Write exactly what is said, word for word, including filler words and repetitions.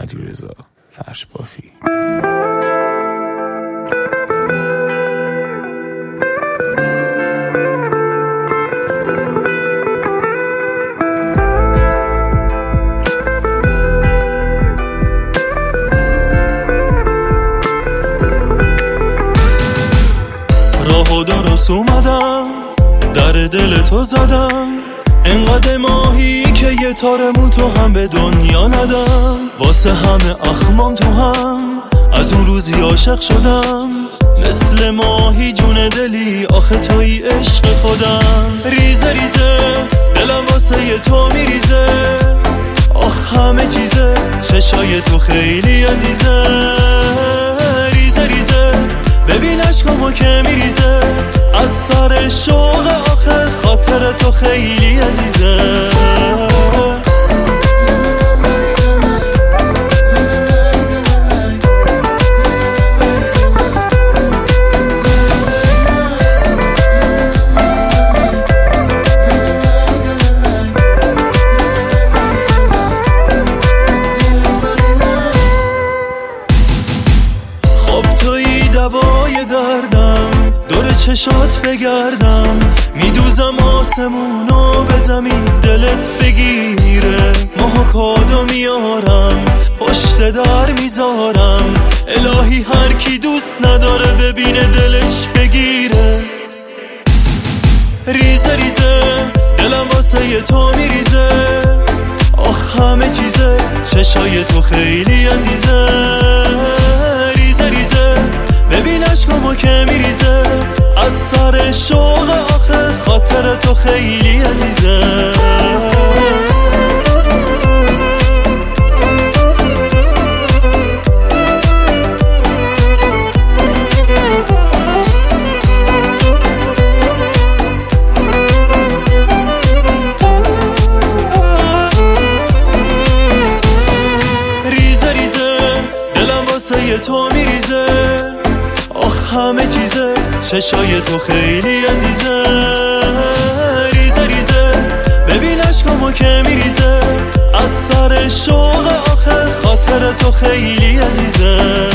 علیرضا فرش بافی. راه و درست اومدم در دل تو زدم، انقدر ماهی که یه تارمو تو هم به دنیا ندم. واسه همه اخمام تو هم از اون روزی عاشق شدم، مثل ماهی جون دلی آخه توی عشق خودم. ریزه ریزه دلم واسه ی تو میریزه، آخ همه چیزه چشای تو خیلی عزیزه. ریزه ریزه ببین عشقامو که میریزه، از سر شوق آخه خاطر تو خیلی عزیزه. خب توی دوای دردم، دور چشات بگردم، میدوزم آسمونو به زمین دلت بگیره. ماها کادو میارم پشت در میذارم، الهی هر کی دوست نداره ببینه دلش بگیره. ریزه ریزه دلم واسه ی تو میریزه، آخ همه چیزه چشای تو خیلی عزیزه. ریزه ریزه ببین عشقامو که میریزه، از سر شوق آخه خاطر تو خیلی عزیزه. ریزه ریزه دلم واسه ی تو میریزه، آخ همه چیزه چشای تو خیلی عزیزه. ریزه ریزه ببین عشقامو که میریزه، از سر شوق آخه خاطر تو خیلی عزیزه.